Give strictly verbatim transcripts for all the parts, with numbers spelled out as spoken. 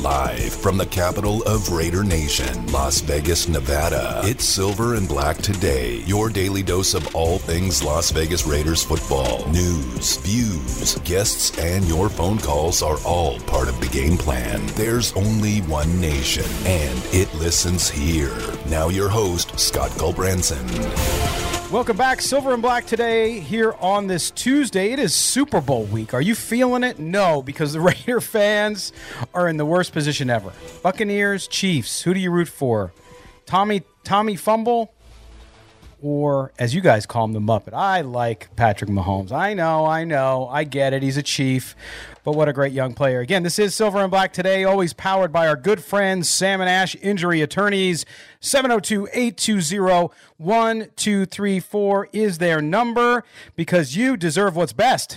Live from the capital of Raider Nation, Las Vegas, Nevada. It's Silver and Black Today, your daily dose of all things Las Vegas Raiders football. News, views, guests, and your phone calls are all part of the game plan. There's only one nation, and it listens here. Now your host, Scott Gulbranson. Welcome back, Silver and Black Today here on this Tuesday. It is Super Bowl week. Are you feeling it? No, because the Raider fans are in the worst position ever. Buccaneers, Chiefs, who do you root for? Tommy Tommy Fumble, or as you guys call him, the Muppet? I like Patrick Mahomes. I know, I know, I get it. He's a Chief, but what a great young player. Again, this is Silver and Black Today, always powered by our good friends, Sam and Ash Injury Attorneys. seven oh two, eight two zero, one two three four is their number, because you deserve what's best.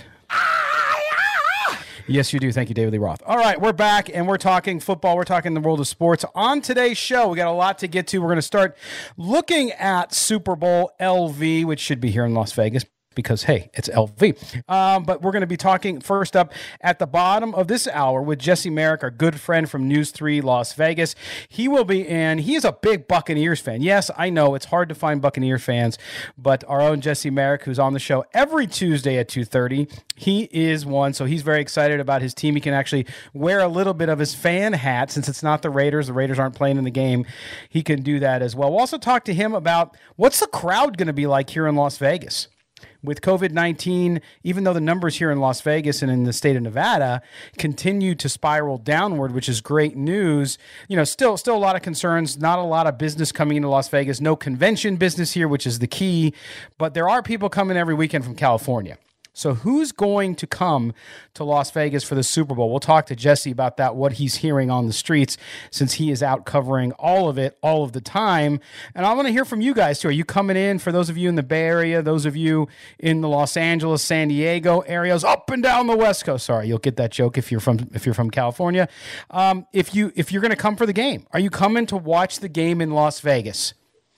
Yes, you do. Thank you, David Lee Roth. All right, we're back, and we're talking football. We're talking the world of sports. On today's show, we got a lot to get to. We're going to start looking at Super Bowl L V, which should be here in Las Vegas, because, hey, it's L V. Um, but we're going to be talking first up at the bottom of this hour with Jesse Merrick, our good friend from News three Las Vegas. He will be in. He is a big Buccaneers fan. Yes, I know it's hard to find Buccaneer fans, but our own Jesse Merrick, who's on the show every Tuesday at two thirty, he is one. So he's very excited about his team. He can actually wear a little bit of his fan hat since it's not the Raiders. The Raiders aren't playing in the game. He can do that as well. We'll also talk to him about what's the crowd going to be like here in Las Vegas. With covid nineteen, even though the numbers here in Las Vegas and in the state of Nevada continue to spiral downward, which is great news, you know, still still a lot of concerns, not a lot of business coming into Las Vegas, no convention business here, which is the key, but there are people coming every weekend from California. So who's going to come to Las Vegas for the Super Bowl? We'll talk to Jesse about that, what he's hearing on the streets, since he is out covering all of it all of the time. And I want to hear from you guys, too. Are you coming in, for those of you in the Bay Area, those of you in the Los Angeles, San Diego areas, up and down the West Coast? Sorry, you'll get that joke if you're from if you're from California. Um, if, you, if you're going to come for the game, are you coming to watch the game in Las Vegas?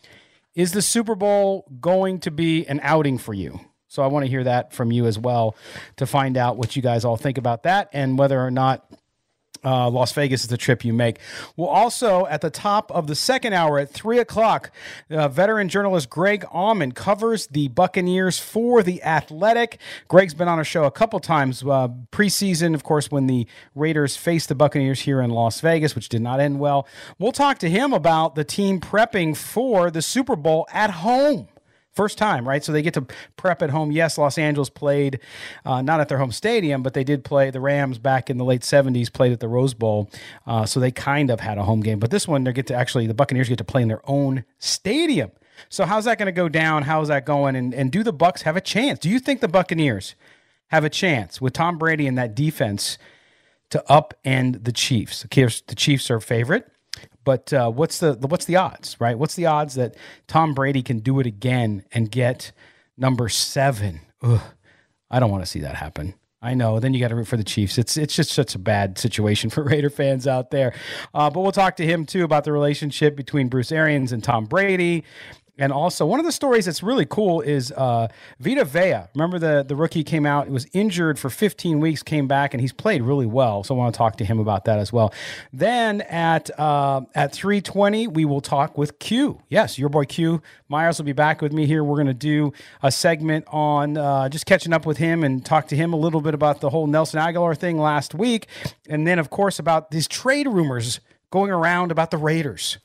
Is the Super Bowl going to be an outing for you? So I want to hear that from you as well, to find out what you guys all think about that and whether or not uh, Las Vegas is the trip you make. We'll also, at the top of the second hour at three o'clock, uh, veteran journalist Greg Auman covers the Buccaneers for The Athletic. Greg's been on our show a couple times uh, preseason, of course, when the Raiders faced the Buccaneers here in Las Vegas, which did not end well. We'll talk to him about the team prepping for the Super Bowl at home. First time, right? So they get to prep at home. Yes, Los Angeles played uh, not at their home stadium, but they did play. The Rams back in the late seventies played at the Rose Bowl, uh, so they kind of had a home game. But this one, they get to actually, the Buccaneers get to play in their own stadium. So how's that going to go down? How's that going? And, and do the Bucs have a chance? Do you think the Buccaneers have a chance with Tom Brady and that defense to upend the Chiefs? The Chiefs are favorite. But uh, what's the, the what's the odds, right? What's the odds that Tom Brady can do it again and get number seven? Ugh, I don't want to see that happen. I know. Then you got to root for the Chiefs. It's it's just such a bad situation for Raider fans out there. Uh, but we'll talk to him too about the relationship between Bruce Arians and Tom Brady. And also, one of the stories that's really cool is uh, Vita Vea. Remember the, the rookie came out, he was injured for fifteen weeks, came back, and he's played really well. So I want to talk to him about that as well. Then at uh, at three twenty, we will talk with Q. Yes, your boy Q Myers will be back with me here. We're going to do a segment on uh, just catching up with him and talk to him a little bit about the whole Nelson Aguilar thing last week. And then, of course, about these trade rumors going around about the Raiders.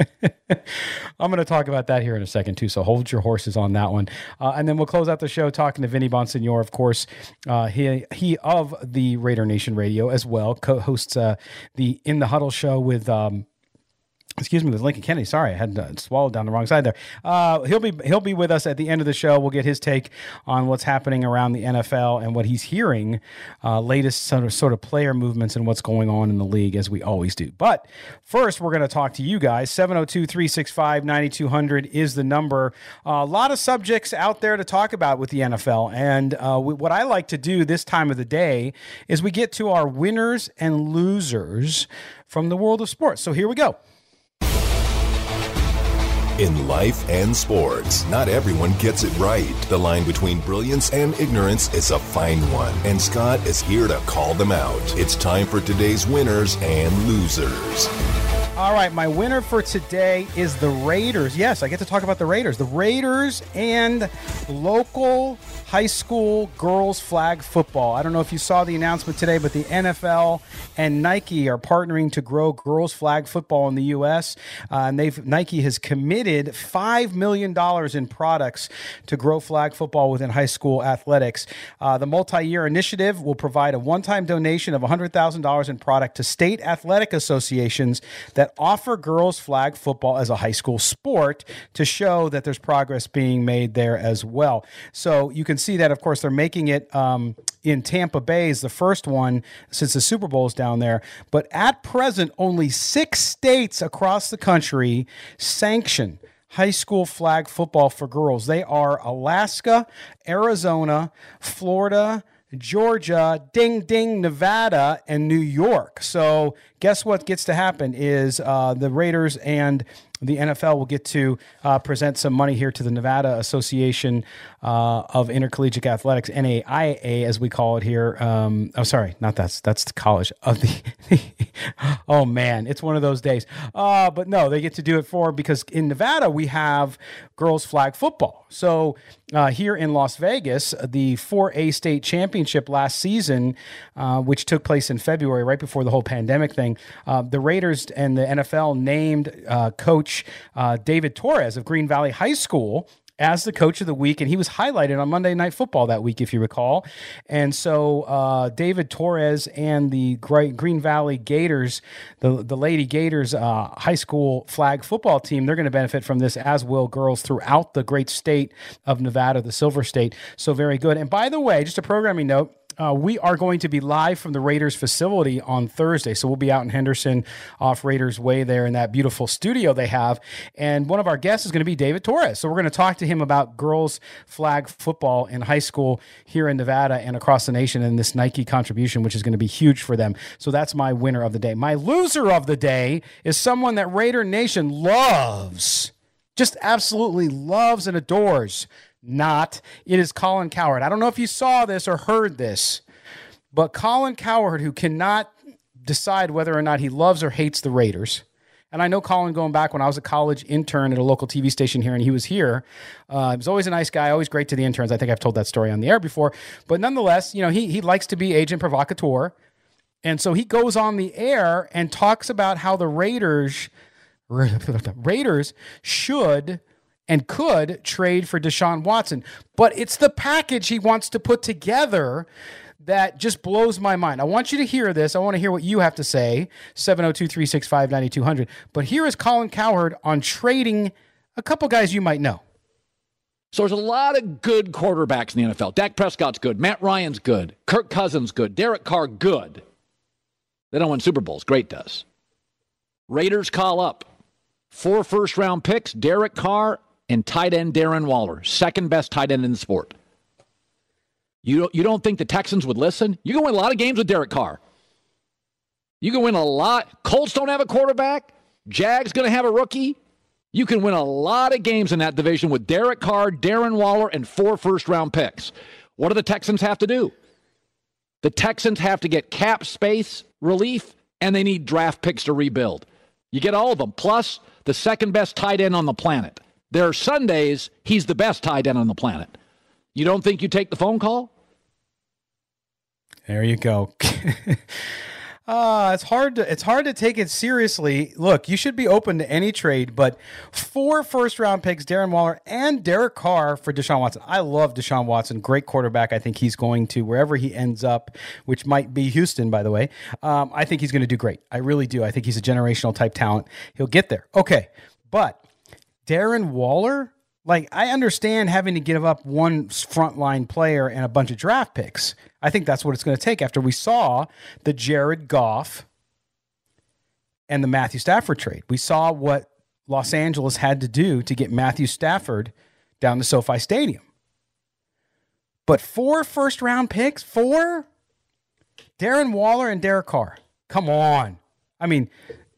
I'm going to talk about that here in a second, too, so hold your horses on that one. Uh, and then we'll close out the show talking to Vinny Bonsignor, of course. Uh, he, he of the Raider Nation Radio as well, co-hosts uh, the In the Huddle show with... Um, Excuse me, with Lincoln Kennedy. Sorry, I had uh, swallowed down the wrong side there. Uh, he'll be he'll be with us at the end of the show. We'll get his take on what's happening around the N F L and what he's hearing, uh, latest sort of sort of player movements and what's going on in the league, as we always do. But first, we're going to talk to you guys. seven oh two, three six five, nine two hundred is the number. Uh, a lot of subjects out there to talk about with the N F L. And uh, we, what I like to do this time of the day is we get to our winners and losers from the world of sports. So here we go. In life and sports, not everyone gets it right. The line between brilliance and ignorance is a fine one, and Scott is here to call them out. It's time for today's winners and losers. All right, my winner for today is the Raiders. Yes, I get to talk about the Raiders. The Raiders and local high school girls flag football. I don't know if you saw the announcement today, but the N F L and Nike are partnering to grow girls flag football in the U S Uh, and they've Nike has committed five million dollars in products to grow flag football within high school athletics. Uh, the multi-year initiative will provide a one-time donation of one hundred thousand dollars in product to state athletic associations that offer girls flag football as a high school sport to show that there's progress being made there as well. So you can see that, of course, they're making it um, in Tampa Bay is the first one since the Super Bowl is down there. But at present, only six states across the country sanction high school flag football for girls. They are Alaska, Arizona, Florida, Georgia, ding, ding, Nevada, and New York. So guess what gets to happen is uh, the Raiders and the N F L will get to uh, present some money here to the Nevada Association uh, of Intercollegiate Athletics, N A I A as we call it here. Um, oh, sorry, not that's that's the college of the. Oh man, it's one of those days. Uh, but no, they get to do it for because in Nevada we have girls flag football. So uh, here in Las Vegas, the four A state championship last season, uh, which took place in February, right before the whole pandemic thing, uh, the Raiders and the N F L named uh, coach uh, David Torres of Green Valley High School as the coach of the week, and he was highlighted on Monday Night Football that week, if you recall. And so uh, David Torres and the Green Valley Gators, the, the Lady Gators uh, high school flag football team, they're going to benefit from this, as will girls throughout the great state of Nevada, the Silver State. So very good. And by the way, just a programming note, Uh, we are going to be live from the Raiders facility on Thursday. So we'll be out in Henderson off Raiders Way there in that beautiful studio they have. And one of our guests is going to be David Torres. So we're going to talk to him about girls flag football in high school here in Nevada and across the nation and this Nike contribution, which is going to be huge for them. So that's my winner of the day. My loser of the day is someone that Raider Nation loves, just absolutely loves and adores. Not. It is Colin Cowherd. I don't know if you saw this or heard this, but Colin Cowherd, who cannot decide whether or not he loves or hates the Raiders. And I know Colin going back when I was a college intern at a local T V station here, and he was here. Uh, he was always a nice guy, always great to the interns. I think I've told that story on the air before. But nonetheless, you know, he he likes to be agent provocateur. And so he goes on the air and talks about how the Raiders, Raiders should and could trade for Deshaun Watson. But it's the package he wants to put together that just blows my mind. I want you to hear this. I want to hear what you have to say, seven oh two, three six five, nine two hundred. But here is Colin Cowherd on trading a couple guys you might know. So there's a lot of good quarterbacks in the N F L. Dak Prescott's good. Matt Ryan's good. Kirk Cousins good. Derek Carr good. They don't win Super Bowls. Great does. Raiders call up four first-round picks, Derek Carr, and tight end Darren Waller, second best tight end in the sport. You don't, you don't think the Texans would listen? You can win a lot of games with Derek Carr. You can win a lot. Colts don't have a quarterback. Jags going to have a rookie. You can win a lot of games in that division with Derek Carr, Darren Waller, and four first-round picks. What do the Texans have to do? The Texans have to get cap space relief, and they need draft picks to rebuild. You get all of them, plus the second best tight end on the planet. There are Sundays he's the best tight end on the planet. You don't think you take the phone call? There you go. uh, it's hard to it's hard to take it seriously. Look, you should be open to any trade, but four first round picks, Darren Waller and Derek Carr for Deshaun Watson. I love Deshaun Watson, great quarterback. I think he's going to wherever he ends up, which might be Houston, by the way. Um, I think he's going to do great. I really do. I think he's a generational type talent. He'll get there. Okay, but Darren Waller, like, I understand having to give up one frontline player and a bunch of draft picks. I think that's what it's going to take after we saw the Jared Goff and the Matthew Stafford trade. We saw what Los Angeles had to do to get Matthew Stafford down to SoFi Stadium. But four first-round picks, four? Darren Waller and Derek Carr. Come on. I mean,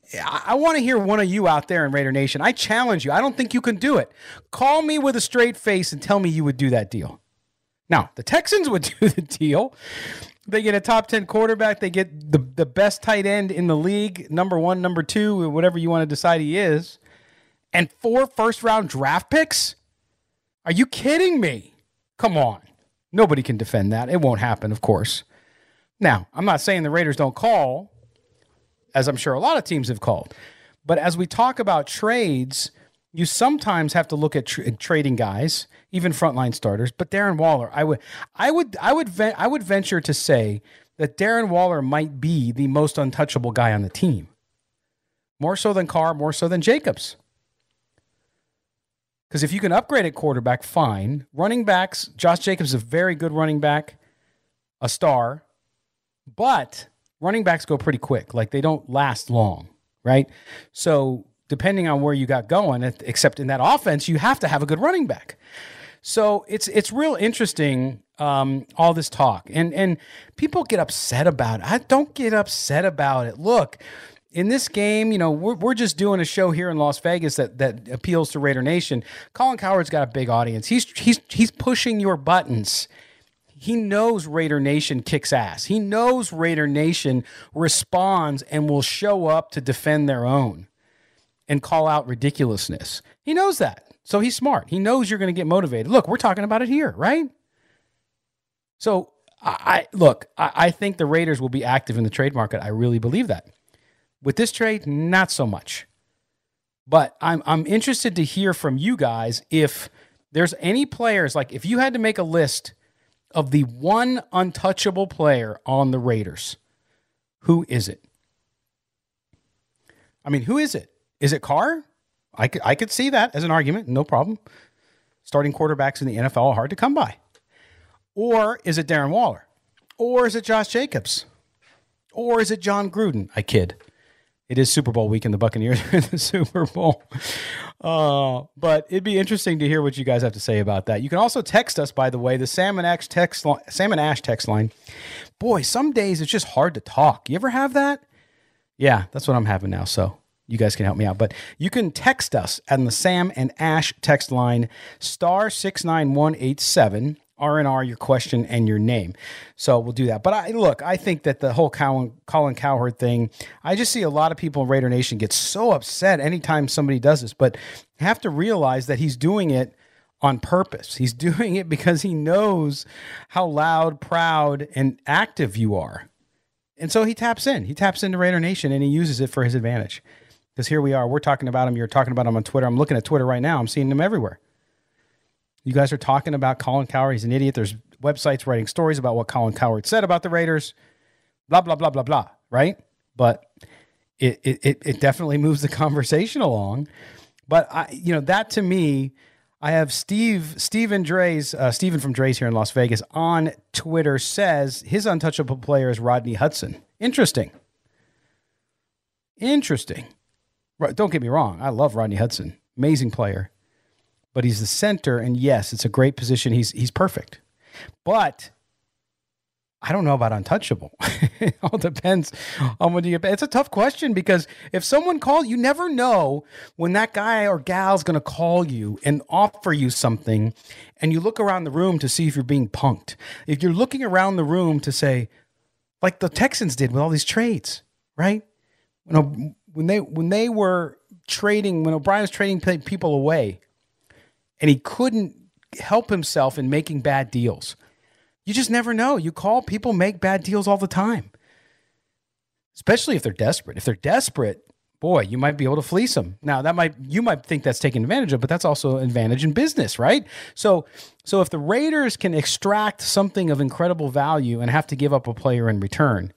I, I want to hear one of you out there in Raider Nation. I challenge you. I don't think you can do it. Call me with a straight face and tell me you would do that deal. Now, the Texans would do the deal. They get a top ten quarterback. They get the, the best tight end in the league, number one, number two, whatever you want to decide he is, and four first-round draft picks? Are you kidding me? Come on. Nobody can defend that. It won't happen, of course. Now, I'm not saying the Raiders don't call, as I'm sure a lot of teams have called. But as we talk about trades, you sometimes have to look at tra- trading guys, even frontline starters. But Darren Waller, I would, I would, I would, ven- I would venture to say that Darren Waller might be the most untouchable guy on the team, more so than Carr, more so than Jacobs. Because if you can upgrade at quarterback, fine. Running backs, Josh Jacobs is a very good running back, a star, but running backs go pretty quick. Like, they don't last long, right? So depending on where you got going, except in that offense, you have to have a good running back. So it's it's real interesting, um, all this talk. And, and people get upset about it. I don't get upset about it. Look, in this game, you know, we're, we're just doing a show here in Las Vegas that that appeals to Raider Nation. Colin Cowherd's got a big audience. He's he's he's pushing your buttons. He knows Raider Nation kicks ass. He knows Raider Nation responds and will show up to defend their own and call out ridiculousness. He knows that. So he's smart. He knows you're going to get motivated. Look, we're talking about it here, right? So I, I look, I, I think the Raiders will be active in the trade market. I really believe that. With this trade, not so much. But I'm I'm interested to hear from you guys if there's any players, like if you had to make a list of the one untouchable player on the Raiders, who is it? I mean, who is it? Is it Carr? I could I could see that as an argument, no problem. Starting quarterbacks in the N F L are hard to come by. Or is it Darren Waller? Or is it Josh Jacobs? Or is it John Gruden? I kid. It is Super Bowl week and the Buccaneers are in the Super Bowl. Uh, but it'd be interesting to hear what you guys have to say about that. You can also text us, by the way, the Sam and Ash text, li- Sam and Ash text line. Boy, some days it's just hard to talk. You ever have that? Yeah, that's what I'm having now, so you guys can help me out. But you can text us on the Sam and Ash text line, star six nine one eight seven. R and R, your question and your name. So we'll do that. But I look, I think that the whole Colin, Colin Cowherd thing, I just see a lot of people in Raider Nation get so upset anytime somebody does this, but have to realize that he's doing it on purpose. He's doing it because he knows how loud, proud, and active you are. And so he taps in. He taps into Raider Nation and he uses it for his advantage. Because here we are. We're talking about him. You're talking about him on Twitter. I'm looking at Twitter right now. I'm seeing him everywhere. You guys are talking about Colin Cowherd. He's an idiot. There's websites writing stories about what Colin Cowherd said about the Raiders. Blah, blah, blah, blah, blah. Right? But it it it definitely moves the conversation along. But, I, you know, that to me, I have Steve, Steven Dre's, uh, Steven from Dre's here in Las Vegas on Twitter says his untouchable player is Rodney Hudson. Interesting. Interesting. Don't get me wrong. I love Rodney Hudson. Amazing player. But he's the center, and yes, it's a great position. He's he's perfect. But I don't know about untouchable. It all depends on what you get. It's a tough question because if someone calls, you never know when that guy or gal's going to call you and offer you something, and you look around the room to see if you're being punked. If you're looking around the room to say, like the Texans did with all these trades, right? You know, when they when they were trading, when O'Brien was trading people away, and he couldn't help himself in making bad deals. You just never know. You call, people make bad deals all the time. Especially if they're desperate. If they're desperate, boy, you might be able to fleece them. Now, that might you might think that's taking advantage of, but that's also an advantage in business, right? So, so if the Raiders can extract something of incredible value and have to give up a player in return,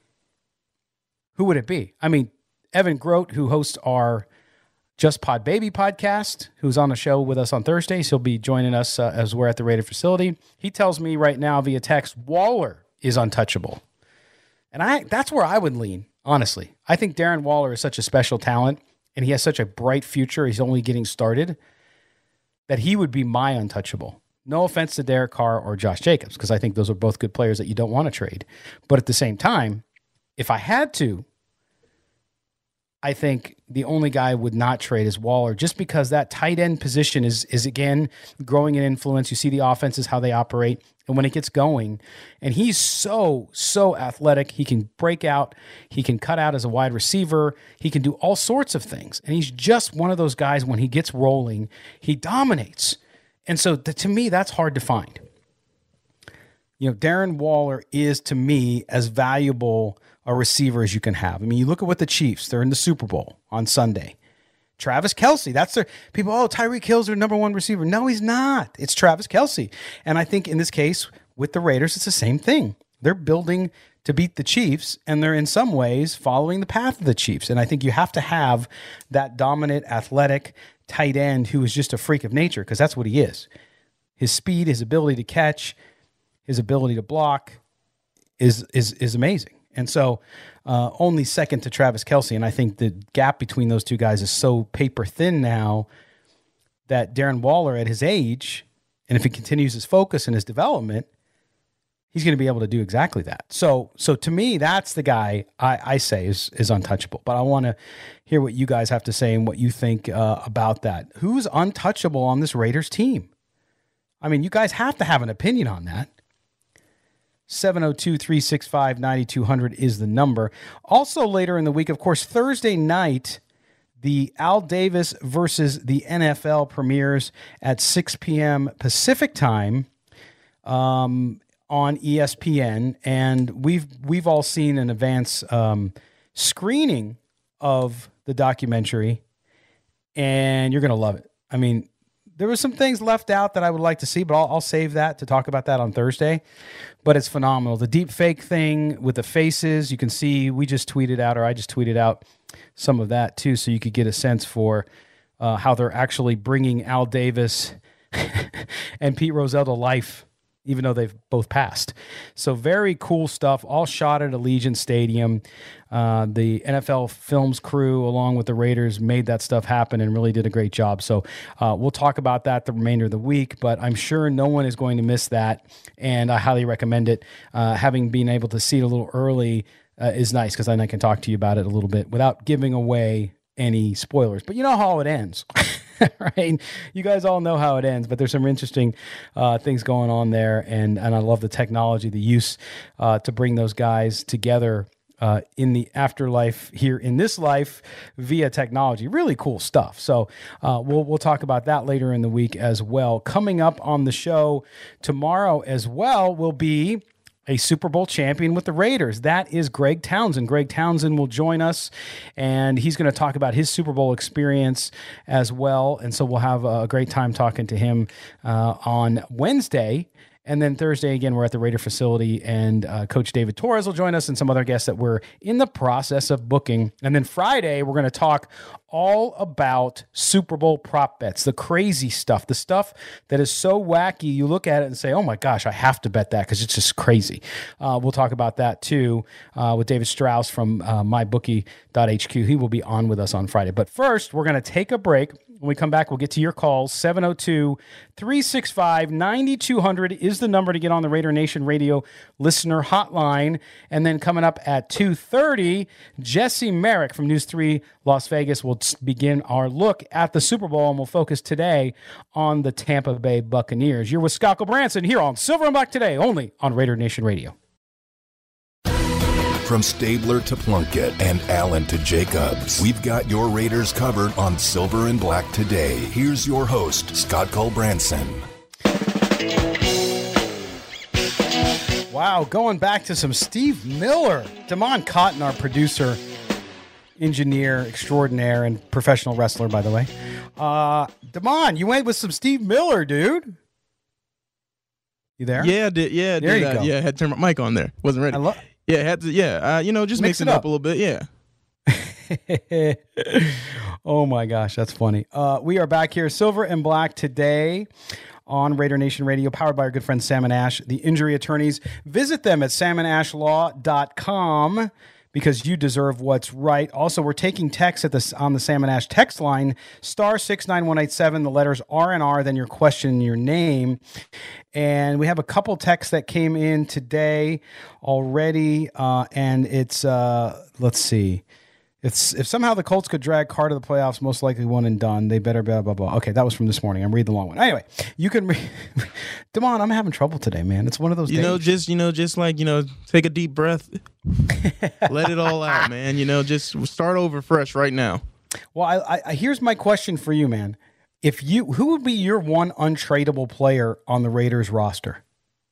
who would it be? I mean, Evan Grote, who hosts our Just Pod Baby podcast, who's on the show with us on Thursdays. He'll be joining us uh, as we're at the Raider facility. He tells me right now via text, Waller is untouchable. And I that's where I would lean, honestly. I think Darren Waller is such a special talent, and he has such a bright future. He's only getting started, that he would be my untouchable. No offense to Derek Carr or Josh Jacobs, because I think those are both good players that you don't want to trade. But at the same time, if I had to, I think the only guy I would not trade is Waller, just because that tight end position is, is again, growing in influence. You see the offenses, how they operate, and when it gets going, and he's so, so athletic. He can break out. He can cut out as a wide receiver. He can do all sorts of things, and he's just one of those guys, when he gets rolling, he dominates. And so th- to me, that's hard to find. You know, Darren Waller is, to me, as valuable a receiver as you can have. I mean, you look at what the Chiefs, they're in the Super Bowl on Sunday. Travis Kelce, that's their people. Oh, Tyreek Hill's their number one receiver. No, he's not. It's Travis Kelce. And I think in this case with the Raiders, it's the same thing. They're building to beat the Chiefs, and they're in some ways following the path of the Chiefs. And I think you have to have that dominant, athletic tight end who is just a freak of nature, because that's what he is. His speed, his ability to catch, his ability to block is is is amazing. And so uh, only second to Travis Kelce. And I think the gap between those two guys is so paper thin now that Darren Waller at his age, and if he continues his focus and his development, he's going to be able to do exactly that. So so to me, that's the guy I, I say is, is untouchable. But I want to hear what you guys have to say and what you think uh, about that. Who's untouchable on this Raiders team? I mean, you guys have to have an opinion on that. seven oh two, three six five, nine two hundred is the number. Also later in the week, of course, Thursday night, the Al Davis versus the N F L premieres at six p.m. Pacific time um, on E S P N. And we've we've all seen an advance um, screening of the documentary, and you're going to love it. I mean, there were some things left out that I would like to see, but I'll, I'll save that to talk about that on Thursday. But it's phenomenal. The deep fake thing with the faces, you can see, we just tweeted out, or I just tweeted out some of that too, so you could get a sense for uh, how they're actually bringing Al Davis and Pete Rozelle to life, even though they've both passed. So very cool stuff, all shot at Allegiant Stadium. Uh, the N F L Films crew, along with the Raiders, made that stuff happen and really did a great job. So uh, we'll talk about that the remainder of the week, but I'm sure no one is going to miss that, and I highly recommend it. Uh, having been able to see it a little early uh, is nice, because then I can talk to you about it a little bit without giving away any spoilers. But you know how it ends. Right? You guys all know how it ends, but there's some interesting uh, things going on there, and and I love the technology, the use uh, to bring those guys together uh, in the afterlife here in this life via technology. Really cool stuff. So uh, we'll we'll talk about that later in the week as well. Coming up on the show tomorrow as well will be a Super Bowl champion with the Raiders. That is Greg Townsend. Greg Townsend will join us, and he's going to talk about his Super Bowl experience as well. And so we'll have a great time talking to him uh, on Wednesday. And then Thursday, again, we're at the Raider facility, and uh, Coach David Torres will join us and some other guests that we're in the process of booking. And then Friday, we're going to talk all about Super Bowl prop bets, the crazy stuff, the stuff that is so wacky. You look at it and say, oh my gosh, I have to bet that because it's just crazy. Uh, we'll talk about that too uh, with David Strauss from uh, my bookie dot H Q. He will be on with us on Friday. But first, we're going to take a break. When we come back, we'll get to your calls. seven oh two, three six five, nine two hundred is the number to get on the Raider Nation Radio listener hotline. And then coming up at two thirty, Jesse Merrick from News three Las Vegas will begin our look at the Super Bowl, and we'll focus today on the Tampa Bay Buccaneers. You're with Scott Branson here on Silver and Black Today, only on Raider Nation Radio. From Stabler to Plunkett and Allen to Jacobs, we've got your Raiders covered on Silver and Black Today. Here's your host, Scott Branson. Wow, going back to some Steve Miller. Damon Cotton, our producer, engineer extraordinaire, and professional wrestler, by the way. Uh, Damon, you went with some Steve Miller, dude. You there? Yeah, I did. Yeah, I there did. you Uh, go. yeah, I had to turn my mic on there. Wasn't ready. I lo- yeah, had to. Yeah, uh, you know, just Mix mixing it it up. up a little bit. Yeah. Oh my gosh, that's funny. Uh, we are back here, Silver and Black Today on Raider Nation Radio, powered by our good friend Sam and Ash, the injury attorneys. Visit them at salmon ash law dot com because you deserve what's right. Also, we're taking texts at this on the Sam and Ash text line, star six nine one eight seven, the letters R and R, then your question and your name. And we have a couple texts that came in today already, uh, and it's, uh, let's see. It's if somehow the Colts could drag Carr to the playoffs, most likely one and done. They better blah blah blah. Okay, that was from this morning. I'm reading the long one. Anyway, you can. Re- Damon, I'm having trouble today, man. It's one of those. You days. know, just you know, just like you know, take a deep breath, let it all out, man. You know, just start over fresh right now. Well, I, I here's my question for you, man. If you, who would be your one untradeable player on the Raiders roster?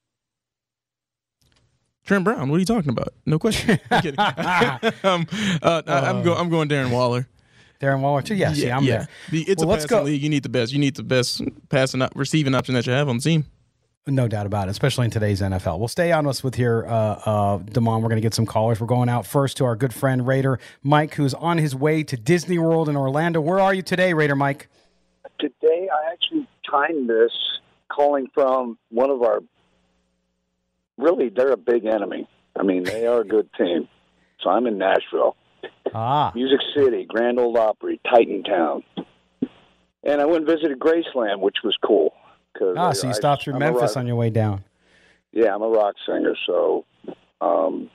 Trent Brown. What are you talking about? No question. I'm kidding. um, uh, I'm going. I'm going Darren Waller. Darren Waller too. Yeah, see, I'm yeah. there. The, it's well, a let's passing go. league. You need the best. You need the best passing up, receiving option that you have on the team. No doubt about it, especially in today's N F L. We'll stay on us with here, uh, uh, Damon. We're going to get some callers. We're going out first to our good friend Raider Mike, who's on his way to Disney World in Orlando. Where are you today, Raider Mike? Today, I actually timed this calling from one of our. Really, they're a big enemy. I mean, they are a good team. So I'm in Nashville. Ah. Music City, Grand Ole Opry, Titan Town. And I went and visited Graceland, which was cool. Cause Ah, I, so you I, stopped through I'm Memphis rock, on your way down. Yeah, I'm a rock singer, so um,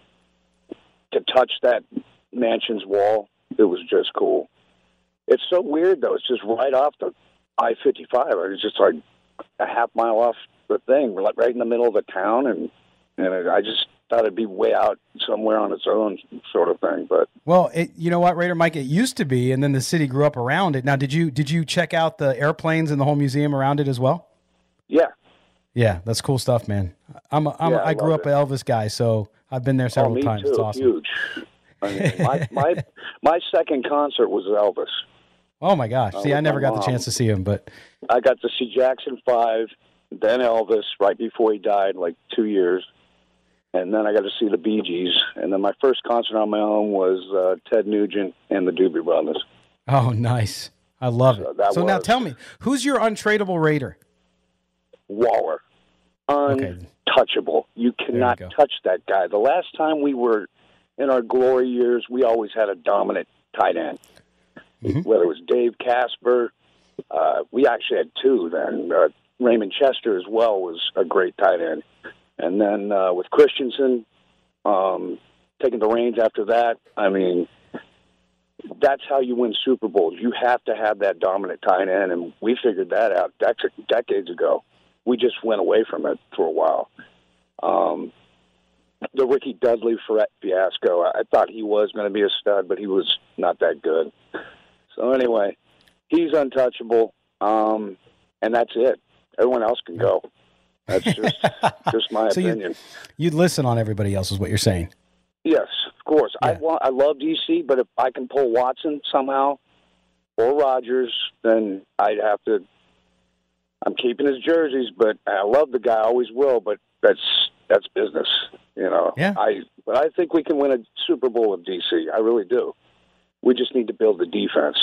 to touch that mansion's wall, it was just cool. It's so weird, though. It's just right off the I fifty-five. It's just like a half mile off the thing, like right in the middle of the town, and and I just thought it'd be way out somewhere on its own sort of thing. But well, it, you know what, Raider Mike, it used to be, and then the city grew up around it. Now, did you did you check out the airplanes and the whole museum around it as well? Yeah. Yeah, that's cool stuff, man. I'm a, I'm Yeah, a, I, I grew up it. an Elvis guy, so I've been there several oh, me times. Too. It's awesome. Huge. I mean, my, my my second concert was Elvis. Oh my gosh! See, uh, I never got mom. the chance to see him, but I got to see Jackson Five, then Elvis right before he died, like two years, and then I got to see the Bee Gees, and then my first concert on my own was uh, Ted Nugent and the Doobie Brothers. oh, nice! I love So it. that So now was- tell me, who's your untradeable Raider? Waller, Okay. untouchable. You cannot go. touch that guy. The last time we were in our glory years, we always had a dominant tight end. Mm-hmm. Whether it was Dave Casper, uh, we actually had two then. Uh, Raymond Chester as well was a great tight end. And then uh, with Christensen um, taking the reins after that, I mean, that's how you win Super Bowls. You have to have that dominant tight end, and we figured that out dec- decades ago. We just went away from it for a while. Um, the Ricky Dudley fiasco, I thought he was going to be a stud, but he was not that good. So anyway, he's untouchable, um, and that's it. Everyone else can go. That's just just my So you- opinion. You'd listen on everybody else, is what you're saying. Yes, of course. I Yeah. want. I love D C, but if I can pull Watson somehow or Rodgers, then I'd have to. I'm keeping his jerseys, but I love the guy. I always will, but that's that's business, you know. Yeah. I but I think we can win a Super Bowl with D C. I really do. We just need to build the defense.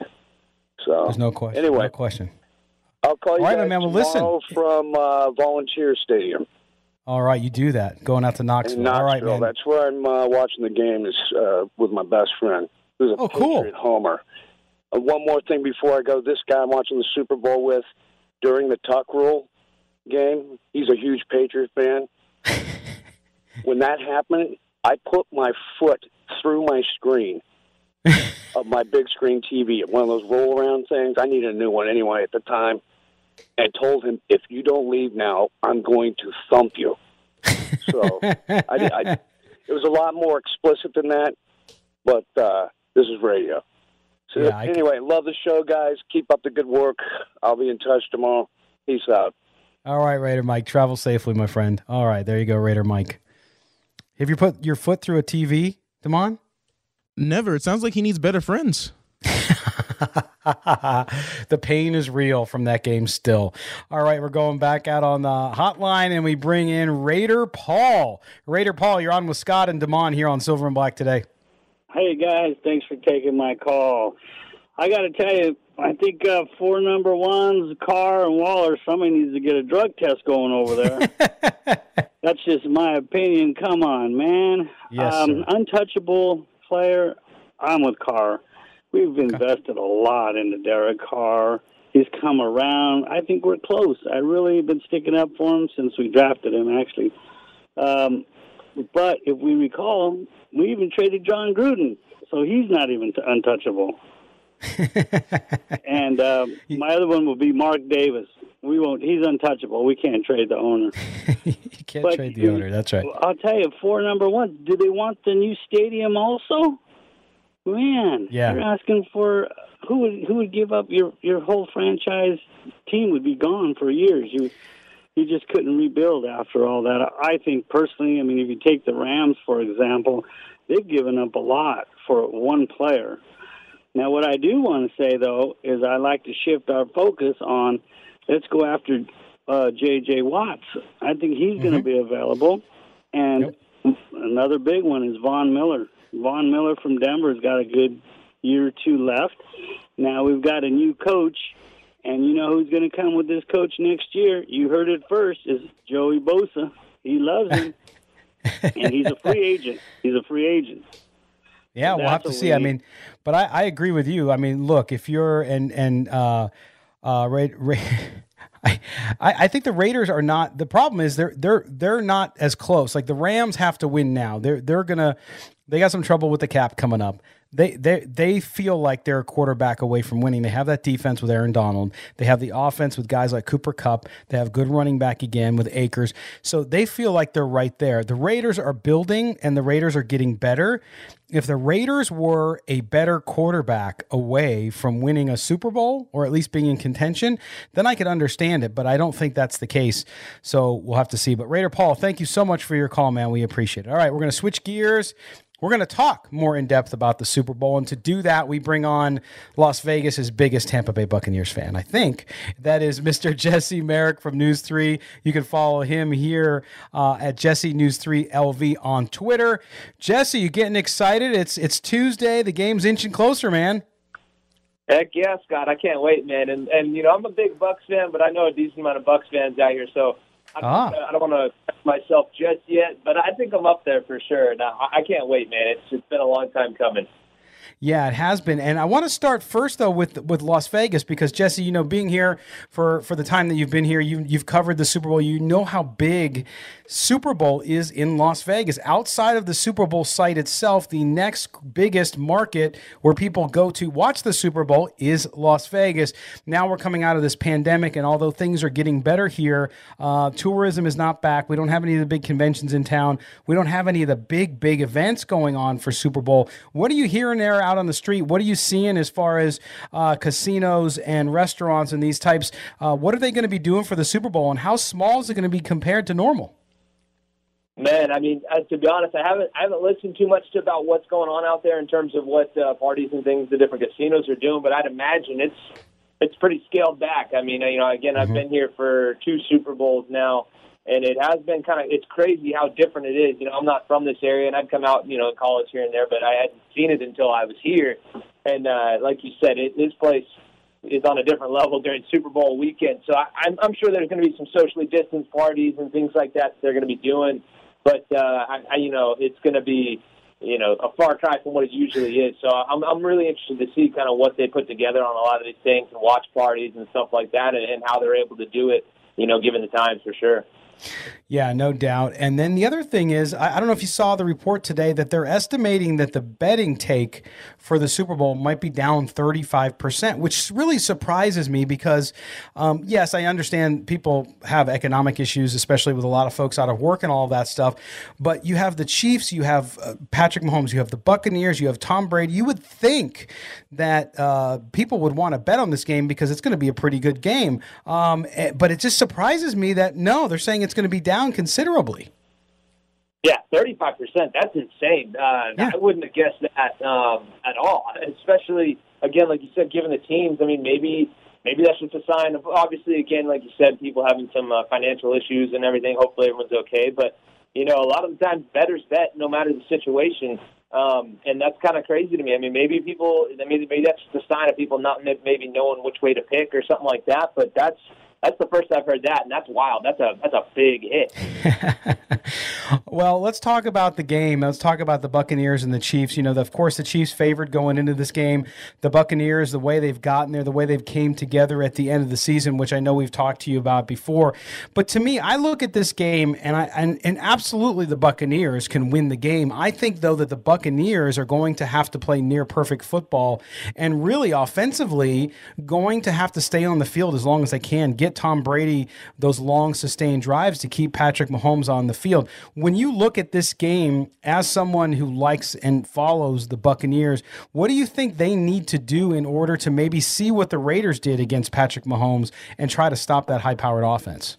So There's no question. Anyway, no question. I'll call you All right, guys man, well, tomorrow listen. from uh, Volunteer Stadium All right, you do that. Going out to Knoxville. in Knoxville. All right, man. That's where I'm uh, watching the game. Is uh, with my best friend, who's a Oh, cool. Patriot homer. Uh, one more thing before I go. This guy I'm watching the Super Bowl with during the tuck rule game, he's a huge Patriot fan. When that happened, I put my foot through my screen of my big screen T V, one of those roll around things. I needed a new one anyway at the time, and told him, if you don't leave now, I'm going to thump you. So I, I, it was a lot more explicit than that, but uh, this is radio. So Yeah, I anyway, love the show, guys. Keep up the good work. I'll be in touch tomorrow. Peace out. All right, Raider Mike. Travel safely, my friend. All right, there you go, Raider Mike. Have you put your foot through a T V, Damon? Never. It sounds like he needs better friends. The pain is real from that game still. All right, we're going back out on the hotline, and we bring in Raider Paul. Raider Paul, you're on with Scott and Damon here on Silver and Black today. Hey, guys. Thanks for taking my call. I got to tell you, I think uh, four number ones, Carr and Waller, somebody needs to get a drug test going over there. That's just my opinion. Come on, man. Yes, um, sir. Untouchable player, I'm with Carr. We've invested a lot into Derek Carr. He's come around. I think we're close. I really have been sticking up for him since we drafted him, actually. Um, but if we recall, we even traded John Gruden. so he's not even t- untouchable. And um, my other one will be Mark Davis. We won't. He's untouchable. We can't trade the owner. You can't But trade the owner. That's right. I'll tell you, four number ones. Do they want the new stadium also? Man, Yeah. you're asking for who would who would give up your, your whole franchise team would be gone for years. You you just couldn't rebuild after all that. I think personally, I mean, if you take the Rams for example, they've given up a lot for one player. Now, what I do want to say though is I like to shift our focus on. Let's go after uh, J J. Watts. I think he's going to be available. And yep. Another big one is Von Miller. Von Miller from Denver's got a good year or two left. Now we've got a new coach, and you know who's going to come with this coach next year? You heard it first, is Joey Bosa. He loves him, and he's a free agent. He's a free agent. Yeah, we'll have to see. I mean, but I, I agree with you. I mean, look, if you're and and uh, uh, Ra- Ra- I, I think the Raiders are not. The problem is they're they're they're not as close. Like the Rams have to win now. They're they're gonna they got some trouble with the cap coming up. They they they feel like they're a quarterback away from winning. They have that defense with Aaron Donald. They have the offense with guys like Cooper Kupp. They have good running back again with Akers. So they feel like they're right there. The Raiders are building, and the Raiders are getting better. If the Raiders were a better quarterback away from winning a Super Bowl, or at least being in contention, then I could understand it, but I don't think that's the case. So we'll have to see. But Raider Paul, thank you so much for your call, man. We appreciate it. All right, we're going to switch gears. We're going to talk more in depth about the Super Bowl. And to do that, we bring on Las Vegas's biggest Tampa Bay Buccaneers fan, I think. That is Mister Jesse Merrick from News three. You can follow him here uh, at Jesse News three L V on Twitter. Jesse, you getting excited? It's it's Tuesday. The game's inching closer, man. Heck yeah, Scott. I can't wait, man. And, and you know, I'm a big Bucs fan, but I know a decent amount of Bucs fans out here, so I don't, ah. I don't want to myself just yet, but I think I'm up there for sure. Now, I can't wait, man. It's It's been a long time coming. Yeah, it has been. And I want to start first, though, with with Las Vegas, because, Jesse, you know, being here for, for the time that you've been here, you, you've covered the Super Bowl. You know how big Super Bowl is in Las Vegas. Outside of the Super Bowl site itself, the next biggest market where people go to watch the Super Bowl is Las Vegas. Now we're coming out of this pandemic, and although things are getting better here, uh, tourism is not back. We don't have any of the big conventions in town. We don't have any of the big, big events going on for Super Bowl. What are you hearing there out on the street? What are you seeing as far as uh, casinos and restaurants and these types? Uh, what are they going to be doing for the Super Bowl, and how small is it going to be compared to normal? Man, I mean, uh, to be honest, I haven't I haven't listened too much to about what's going on out there in terms of what uh, parties and things the different casinos are doing, but I'd imagine it's it's pretty scaled back. I mean, you know, again, I've mm-hmm. been here for two Super Bowls now, and it has been kind of, it's crazy how different it is. You know, I'm not from this area, and I'd come out, you know, in college here and there, but I hadn't seen it until I was here. And uh, like you said, it, this place is on a different level during Super Bowl weekend. So I, I'm, I'm sure there's going to be some socially distanced parties and things like that, that they're going to be doing. But, uh, I, I, you know, it's going to be, you know, a far cry from what it usually is. So I'm, I'm really interested to see kind of what they put together on a lot of these things and watch parties and stuff like that, and, and how they're able to do it, you know, given the times for sure. Yeah, no doubt. And then the other thing is, I, I don't know if you saw the report today that they're estimating that the betting take for the Super Bowl might be down thirty-five percent, which really surprises me because, um, yes, I understand people have economic issues, especially with a lot of folks out of work and all of that stuff. But you have the Chiefs, you have uh, Patrick Mahomes, you have the Buccaneers, you have Tom Brady. You would think that uh, people would want to bet on this game because it's going to be a pretty good game. Um, but it just surprises me that, no, they're saying it's going to be down considerably. Yeah, thirty-five percent. That's insane. Uh, yeah. I wouldn't have guessed that um, at all, especially, again, like you said, given the teams. I mean, maybe maybe that's just a sign of, obviously, again, like you said, people having some uh, financial issues and everything. Hopefully everyone's okay. But, you know, a lot of the times bettors bet no matter the situation. Um, and that's kind of crazy to me. I mean, maybe people, I mean, maybe that's just a sign of people not maybe knowing which way to pick or something like that. But that's that's the first I've heard that, and that's wild. That's a that's a big hit. Well, let's talk about the game. Let's talk about the Buccaneers and the Chiefs. You know, the, of course, the Chiefs favored going into this game. The Buccaneers, the way they've gotten there, the way they've came together at the end of the season, which I know we've talked to you about before. But to me, I look at this game, and I and, and absolutely the Buccaneers can win the game. I think, though, that the Buccaneers are going to have to play near perfect football and really offensively going to have to stay on the field as long as they can, get Tom Brady those long sustained drives to keep Patrick Mahomes on the field. When you look at this game as someone who likes and follows the Buccaneers, what do you think they need to do in order to maybe see what the Raiders did against Patrick Mahomes and try to stop that high-powered offense?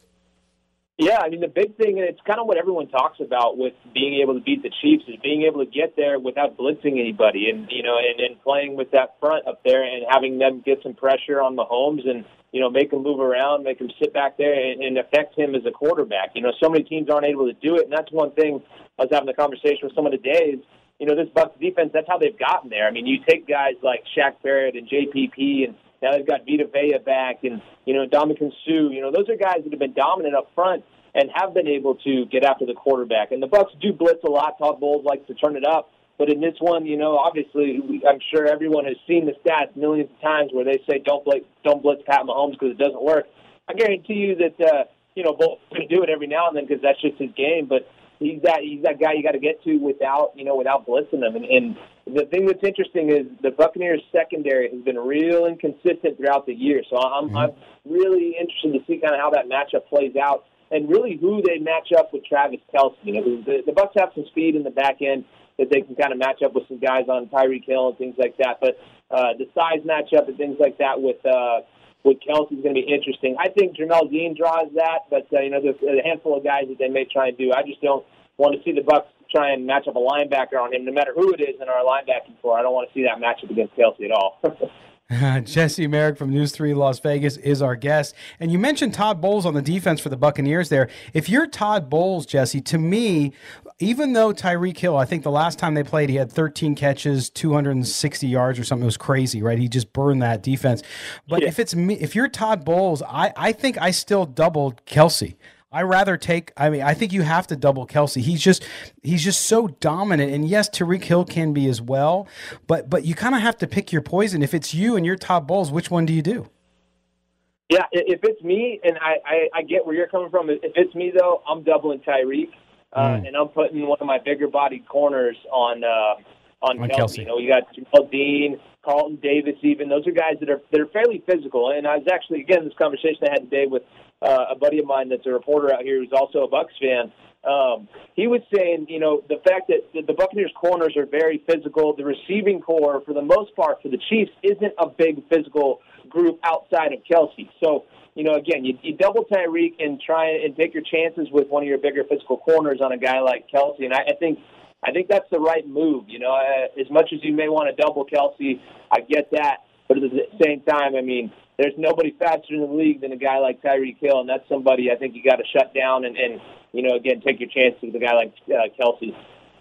Yeah, I mean, the big thing, and it's kind of what everyone talks about with being able to beat the Chiefs, is being able to get there without blitzing anybody and, you know, and, and playing with that front up there and having them get some pressure on Mahomes and, you know, make him move around, make him sit back there and, and affect him as a quarterback. You know, so many teams aren't able to do it, and that's one thing I was having a conversation with someone today is, you know, this Bucs defense, that's how they've gotten there. I mean, you take guys like Shaq Barrett and J P P, and now they've got Vita Vea back and, you know, Ndamukong Suh. You know, those are guys that have been dominant up front and have been able to get after the quarterback. And the Bucs do blitz a lot. Todd Bowles likes to turn it up. But in this one, you know, obviously, I'm sure everyone has seen the stats millions of times where they say don't blitz, don't blitz Pat Mahomes because it doesn't work. I guarantee you that, uh, you know, Bowles can do it every now and then because that's just his game. But he's that he's that guy you got to get to without, you know, without blitzing them. And, and the thing that's interesting is the Buccaneers secondary has been real inconsistent throughout the year. So I'm, mm-hmm. I'm really interested to see kind of how that matchup plays out. And really who they match up with Travis Kelce. You know, the, the Bucs have some speed in the back end that they can kind of match up with some guys on Tyreek Hill and things like that. But uh, the size matchup and things like that with uh, with Kelce is going to be interesting. I think Jamel Dean draws that, but uh, you know, there's a handful of guys that they may try and do. I just don't want to see the Bucs try and match up a linebacker on him, no matter who it is in our linebacking core. I don't want to see that matchup against Kelce at all. Uh, Jesse Merrick from News three Las Vegas is our guest. And you mentioned Todd Bowles on the defense for the Buccaneers there. If you're Todd Bowles, Jesse, to me, even though Tyreek Hill, I think the last time they played, he had thirteen catches, two hundred sixty yards or something. It was crazy, right? He just burned that defense. But yeah. if it's me, if you're Todd Bowles, I, I think I still doubled Kelce. I rather take. I mean, I think you have to double Kelce. He's just, he's just so dominant. And yes, Tyreek Hill can be as well. But, but you kind of have to pick your poison. If it's you and you're Todd Bowles, which one do you do? Yeah, if it's me, and I, I, I get where you're coming from. If it's me though, I'm doubling Tyreek, uh, mm. and I'm putting one of my bigger-bodied corners on uh, on, on Kelce. Kelce. You know, you got Jamel Dean, Carlton Davis. Even those are guys that are that are fairly physical. And I was actually again this conversation I had today with. Uh, a buddy of mine that's a reporter out here who's also a Bucs fan, um, he was saying, you know, the fact that the, the Buccaneers corners are very physical. The receiving core, for the most part, for the Chiefs, isn't a big physical group outside of Kelce. So, you know, again, you, you double Tyreek and try and take your chances with one of your bigger physical corners on a guy like Kelce. And I, I think I think that's the right move. You know, uh, as much as you may want to double Kelce, I get that. But at the same time, I mean, there's nobody faster in the league than a guy like Tyreek Hill, and that's somebody I think you got to shut down and, and, you know, again, take your chances with a guy like uh, Kelce.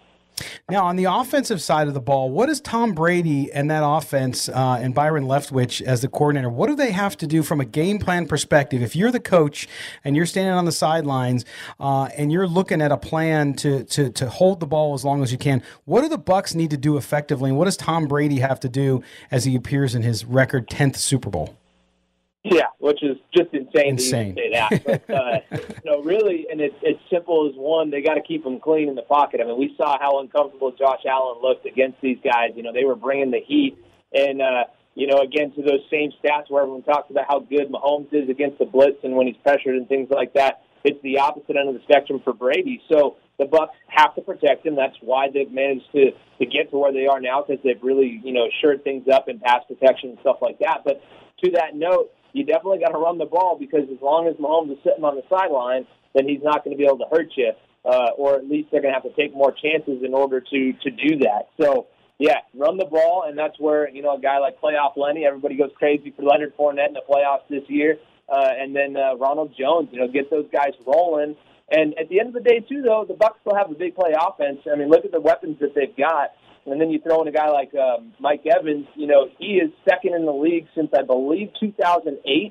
Now, on the offensive side of the ball, what does Tom Brady and that offense uh, and Byron Leftwich as the coordinator, what do they have to do from a game plan perspective? If you're the coach and you're standing on the sidelines uh, and you're looking at a plan to, to to hold the ball as long as you can, what do the Bucs need to do effectively, and what does Tom Brady have to do as he appears in his record tenth Super Bowl? Yeah, which is just insane, insane. to even say that. But, uh, you know, really, and it's it's simple as one, they got to keep them clean in the pocket. I mean, we saw how uncomfortable Josh Allen looked against these guys. You know, they were bringing the heat. And, uh, you know, again, to those same stats where everyone talks about how good Mahomes is against the blitz and when he's pressured and things like that, it's the opposite end of the spectrum for Brady. So the Bucs have to protect him. That's why they've managed to, to get to where they are now, because they've really, you know, shored things up in pass protection and stuff like that. But to that note, you definitely got to run the ball, because as long as Mahomes is sitting on the sideline, then he's not going to be able to hurt you, uh, or at least they're going to have to take more chances in order to, to do that. So, yeah, run the ball, and that's where, you know, a guy like Playoff Lenny, everybody goes crazy for Leonard Fournette in the playoffs this year, uh, and then uh, Ronald Jones, you know, get those guys rolling. And at the end of the day, too, though, the Bucs still have a big play offense. I mean, look at the weapons that they've got. And then you throw in a guy like um, Mike Evans. You know, he is second in the league since, I believe, two thousand eight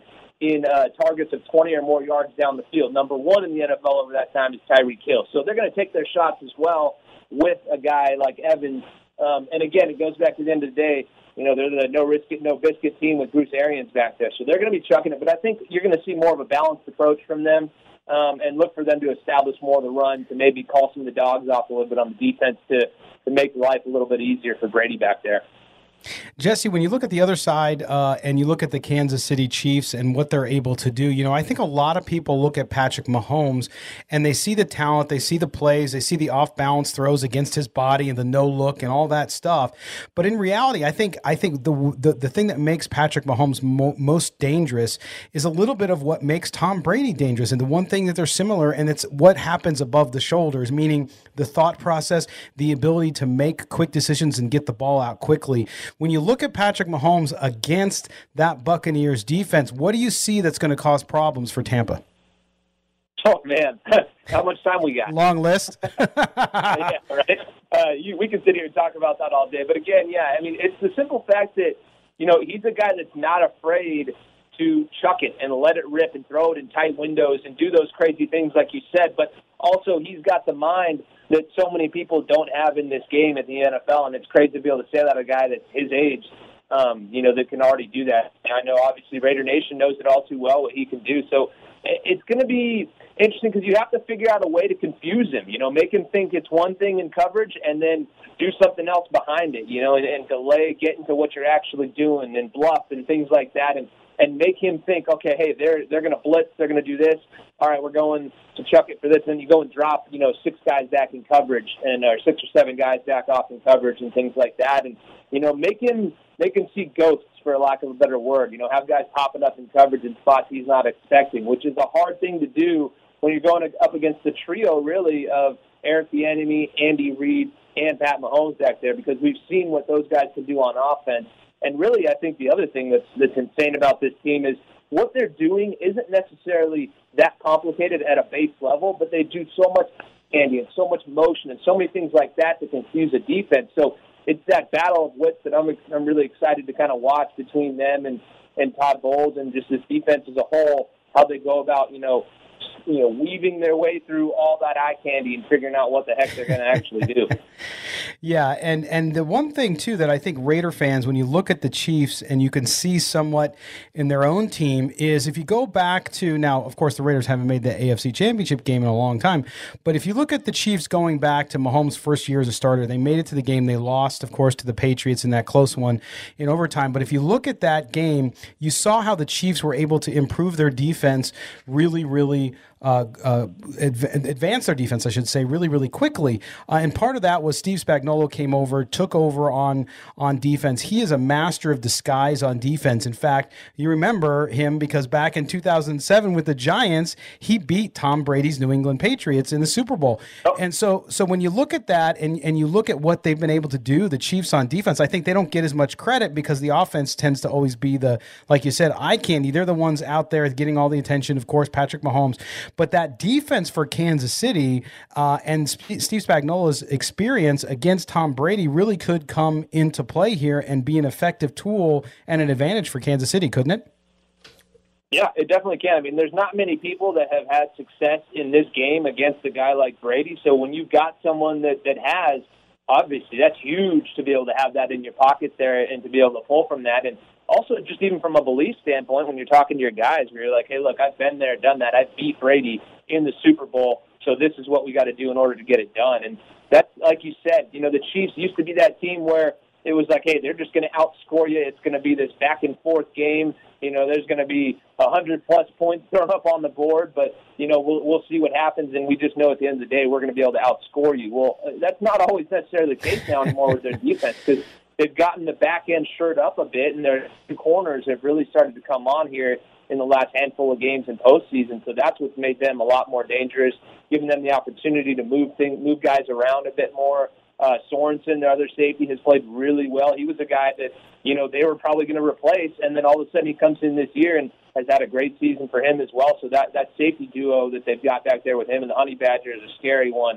in uh, targets of twenty or more yards down the field. Number one in the N F L over that time is Tyreek Hill. So they're going to take their shots as well with a guy like Evans. Um, and again, it goes back to the end of the day. You know, they're the no risk it, no biscuit team with Bruce Arians back there. So they're going to be chucking it. But I think you're going to see more of a balanced approach from them um, and look for them to establish more of the run, to maybe call some of the dogs off a little bit on the defense to, to make life a little bit easier for Brady back there. Jesse, when you look at the other side uh, and you look at the Kansas City Chiefs and what they're able to do, you know, I think a lot of people look at Patrick Mahomes and they see the talent, they see the plays, they see the off-balance throws against his body and the no-look and all that stuff. But in reality, I think I think the the, the thing that makes Patrick Mahomes mo- most dangerous is a little bit of what makes Tom Brady dangerous. And the one thing that they're similar, and it's what happens above the shoulders, meaning the thought process, the ability to make quick decisions and get the ball out quickly. When you look at Patrick Mahomes against that Buccaneers defense, what do you see that's going to cause problems for Tampa? Oh, man. How much time we got? Long list. Yeah, right? Uh, you, we can sit here and talk about that all day. But again, yeah, I mean, it's the simple fact that, you know, he's a guy that's not afraid to chuck it and let it rip and throw it in tight windows and do those crazy things like you said. But also he's got the mind that so many people don't have in this game at the N F L, and it's crazy to be able to say that a guy that's his age, um, you know, that can already do that. And I know obviously Raider Nation knows it all too well what he can do. So it's going to be interesting because you have to figure out a way to confuse him, you know, make him think it's one thing in coverage and then do something else behind it, you know, and, and delay getting to what you're actually doing and bluff and things like that. And and make him think, okay, hey, they're they're going to blitz, they're going to do this. All right, we're going to chuck it for this. And then you go and drop, you know, six guys back in coverage and or six or seven guys back off in coverage and things like that. And, you know, make him make him see ghosts, for lack of a better word. You know, have guys popping up in coverage in spots he's not expecting, which is a hard thing to do when you're going up against the trio, really, of Eric Bieniemy, Andy Reid, and Pat Mahomes back there, because we've seen what those guys can do on offense. And really, I think the other thing that's that's insane about this team is what they're doing isn't necessarily that complicated at a base level, but they do so much candy and so much motion and so many things like that to confuse a defense. So it's that battle of wits that I'm I'm really excited to kind of watch between them and, and Todd Bowles and just this defense as a whole, how they go about, you know, you know, weaving their way through all that eye candy and figuring out what the heck they're going to actually do. Yeah, and, and the one thing, too, that I think Raider fans, when you look at the Chiefs and you can see somewhat in their own team, is if you go back to, now, of course, the Raiders haven't made the A F C Championship game in a long time, but if you look at the Chiefs going back to Mahomes' first year as a starter, they made it to the game. They lost, of course, to the Patriots in that close one in overtime. But if you look at that game, you saw how the Chiefs were able to improve their defense really, really Uh, uh, adv- advance their defense, I should say, really, really quickly. Uh, and part of that was Steve Spagnuolo came over, took over on on defense. He is a master of disguise on defense. In fact, you remember him because back in two thousand seven with the Giants, he beat Tom Brady's New England Patriots in the Super Bowl. Oh. And so, so when you look at that and, and you look at what they've been able to do, the Chiefs on defense, I think they don't get as much credit because the offense tends to always be the, like you said, eye candy. They're the ones out there getting all the attention. Of course, Patrick Mahomes. But that defense for Kansas City uh, and Sp- Steve Spagnuolo's experience against Tom Brady really could come into play here and be an effective tool and an advantage for Kansas City, couldn't it? Yeah, it definitely can. I mean, there's not many people that have had success in this game against a guy like Brady. So when you've got someone that, that has, obviously, that's huge to be able to have that in your pocket there and to be able to pull from that. And also, just even from a belief standpoint, when you're talking to your guys, where you're like, hey, look, I've been there, done that. I beat Brady in the Super Bowl, so this is what we got to do in order to get it done. And that's, like you said, you know, the Chiefs used to be that team where it was like, hey, they're just going to outscore you. It's going to be this back-and-forth game. You know, there's going to be one hundred plus points thrown up on the board, but, you know, we'll, we'll see what happens, and we just know at the end of the day we're going to be able to outscore you. Well, that's not always necessarily the case now anymore with their defense because they've gotten the back end shored up a bit, and their corners have really started to come on here in the last handful of games in postseason. So that's what's made them a lot more dangerous, giving them the opportunity to move things, move guys around a bit more. Uh, Sorensen, their other safety, has played really well. He was a guy that, you know, they were probably going to replace, and then all of a sudden he comes in this year and has had a great season for him as well. So that, that safety duo that they've got back there with him and the Honey Badger is a scary one.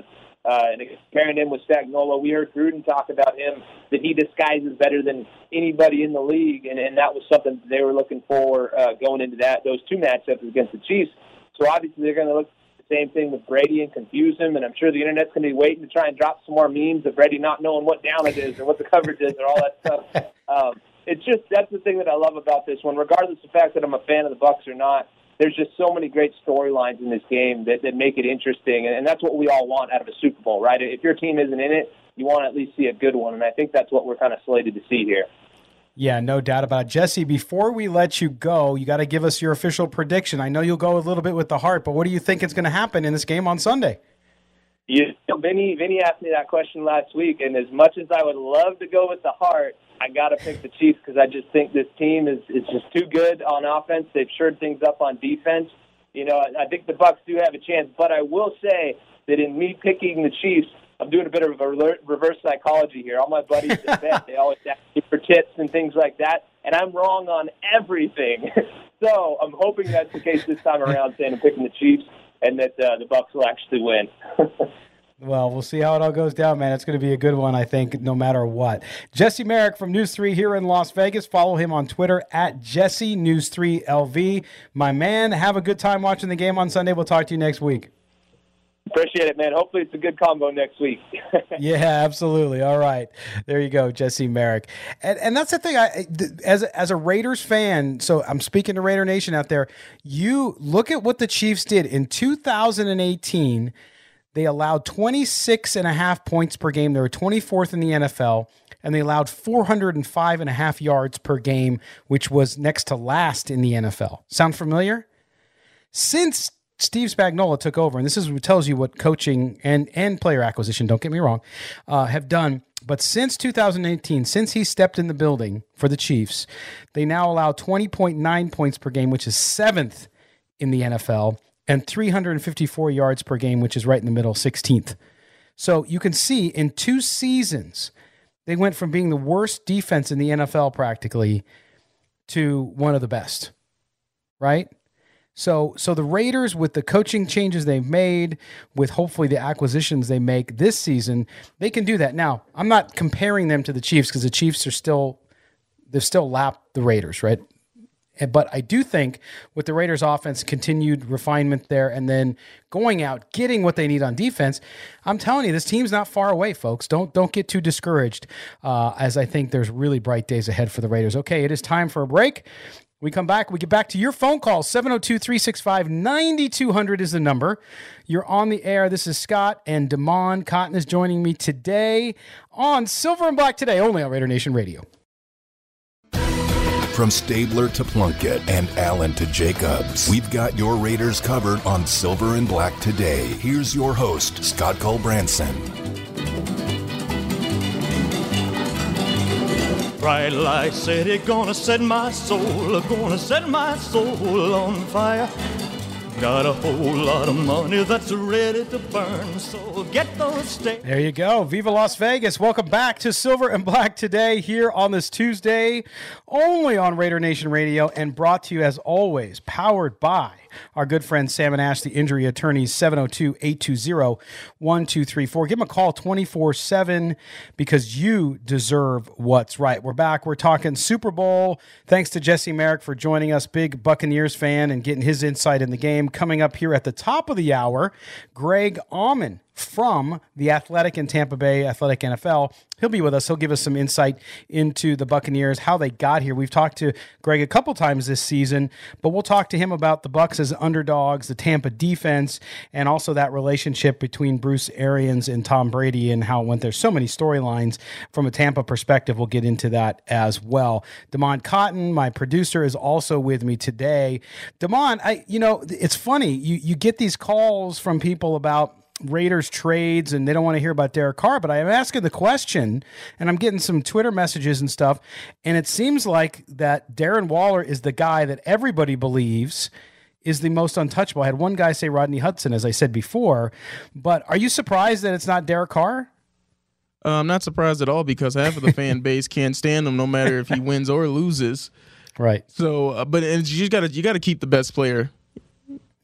uh, and comparing him with Spagnuolo. We heard Gruden talk about him, that he disguises better than anybody in the league, and, and that was something they were looking for uh, going into that those two matchups against the Chiefs. So obviously they're going to look at the same thing with Brady and confuse him, and I'm sure the Internet's going to be waiting to try and drop some more memes of Brady not knowing what down it is or what the coverage is or all that stuff. Um, it's just that's the thing that I love about this one, regardless of the fact that I'm a fan of the Bucs or not. There's just so many great storylines in this game that, that make it interesting, and, and that's what we all want out of a Super Bowl, right? If your team isn't in it, you want to at least see a good one, and I think that's what we're kind of slated to see here. Yeah, no doubt about it. Jesse, before we let you go, you got to give us your official prediction. I know you'll go a little bit with the heart, but what do you think is going to happen in this game on Sunday? You know, Vinny, Vinny asked me that question last week, and as much as I would love to go with the heart, I got to pick the Chiefs because I just think this team is, is just too good on offense. They've shored things up on defense. You know, I, I think the Bucs do have a chance, but I will say that in me picking the Chiefs, I'm doing a bit of a reverse psychology here. All my buddies that bet, they always ask me for tips and things like that, and I'm wrong on everything. So I'm hoping that's the case this time around, saying I'm picking the Chiefs and that uh, the Bucs will actually win. Well, we'll see how it all goes down, man. It's going to be a good one, I think, no matter what. Jesse Merrick from News three here in Las Vegas. Follow him on Twitter at Jesse News three L V. My man, have a good time watching the game on Sunday. We'll talk to you next week. Appreciate it, man. Hopefully it's a good combo next week. Yeah, absolutely. All right. There you go, Jesse Merrick. And and that's the thing. I as a, as a Raiders fan, so I'm speaking to Raider Nation out there, you look at what the Chiefs did in two thousand eighteen. They allowed twenty-six and a half points per game. They were twenty-fourth in the N F L, and they allowed four hundred five and a half yards per game, which was next to last in the N F L. Sound familiar? Since Steve Spagnuolo took over, and this is what tells you what coaching and, and player acquisition, don't get me wrong, uh, have done. But since two thousand eighteen, since he stepped in the building for the Chiefs, they now allow twenty point nine points per game, which is seventh in the N F L, and three hundred fifty-four yards per game, which is right in the middle, sixteenth. So you can see in two seasons, they went from being the worst defense in the N F L practically to one of the best, right? So so the Raiders, with the coaching changes they've made, with hopefully the acquisitions they make this season, they can do that. Now, I'm not comparing them to the Chiefs because the Chiefs are still, they've still lapped the Raiders, right? But I do think with the Raiders' offense, continued refinement there, and then going out, getting what they need on defense, I'm telling you, this team's not far away, folks. Don't don't get too discouraged, uh, as I think there's really bright days ahead for the Raiders. Okay, it is time for a break. We come back. We get back to your phone call. seven oh two, three six five, nine two hundred is the number. You're on the air. This is Scott, and Damon Cotton is joining me today on Silver and Black Today, only on Raider Nation Radio. From Stabler to Plunkett and Allen to Jacobs, we've got your Raiders covered on Silver and Black Today. Here's your host, Scott Culbranson. Bright light city, gonna set my soul, gonna set my soul on fire. Got a whole lot of money that's ready to burn, so get those stakes. There you go. Viva Las Vegas. Welcome back to Silver and Black Today here on this Tuesday, only on Raider Nation Radio, and brought to you, as always, powered by our good friend Sam and Ash, the injury attorneys, seven oh two, eight two zero, one two three four. Give them a call twenty-four seven because you deserve what's right. We're back. We're talking Super Bowl. Thanks to Jesse Merrick for joining us, big Buccaneers fan, and getting his insight in the game. Coming up here at the top of the hour, Greg Auman from The Athletic in Tampa Bay, Athletic N F L. He'll be with us. He'll give us some insight into the Buccaneers, how they got here. We've talked to Greg a couple times this season, but we'll talk to him about the Bucs as underdogs, the Tampa defense, and also that relationship between Bruce Arians and Tom Brady and how it went. There's so many storylines from a Tampa perspective. We'll get into that as well. Damon Cotton, my producer, is also with me today. Damon, I, you know, it's funny. You, you get these calls from people about Raiders trades and they don't want to hear about Derek Carr, but I am asking the question and I'm getting some Twitter messages and stuff, and it seems like that Darren Waller is the guy that everybody believes is the most untouchable. I had one guy say Rodney Hudson, as I said before, but are you surprised that it's not Derek Carr? Uh, I'm not surprised at all because half of the fan base can't stand him no matter if he wins or loses. Right. So, uh, but and you got to you got to keep the best player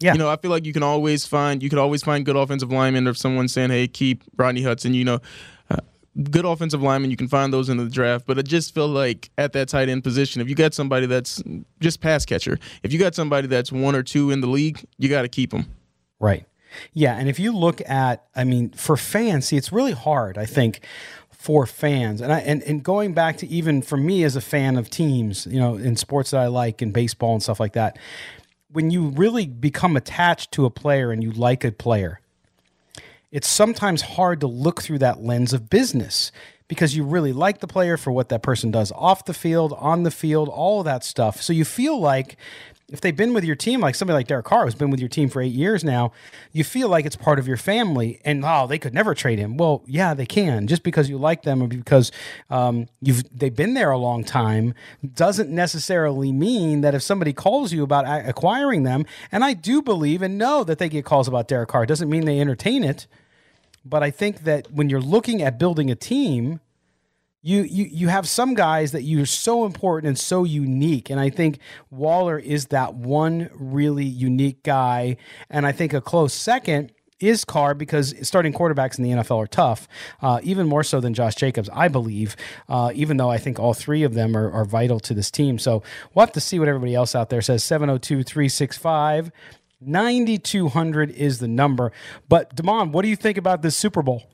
Yeah. You know, I feel like you can always find you could always find good offensive linemen, or if someone's saying, hey, keep Rodney Hudson, you know, uh, good offensive linemen, you can find those in the draft. But I just feel like at that tight end position, if you got somebody that's just pass catcher, if you got somebody that's one or two in the league, you got to keep them. Right. Yeah. And if you look at, I mean, for fans, see, it's really hard, I think, for fans. And I and, and going back to even for me as a fan of teams, you know, in sports that I like, in baseball and stuff like that, when you really become attached to a player and you like a player, it's sometimes hard to look through that lens of business because you really like the player for what that person does off the field, on the field, all of that stuff. So you feel like if they've been with your team, like somebody like Derek Carr, who's been with your team for eight years now, you feel like it's part of your family, and oh, they could never trade him. Well, yeah, they can. Just because you like them or because um, you've they've been there a long time doesn't necessarily mean that if somebody calls you about a- acquiring them, and I do believe and know that they get calls about Derek Carr, it doesn't mean they entertain it. But I think that when you're looking at building a team, You, you you have some guys that you're so important and so unique, and I think Waller is that one really unique guy, and I think a close second is Carr because starting quarterbacks in the N F L are tough, uh, even more so than Josh Jacobs, I believe, uh, even though I think all three of them are, are vital to this team. So we'll have to see what everybody else out there says. seven oh two, three six five, nine two hundred is the number. But, Damon, what do you think about this Super Bowl?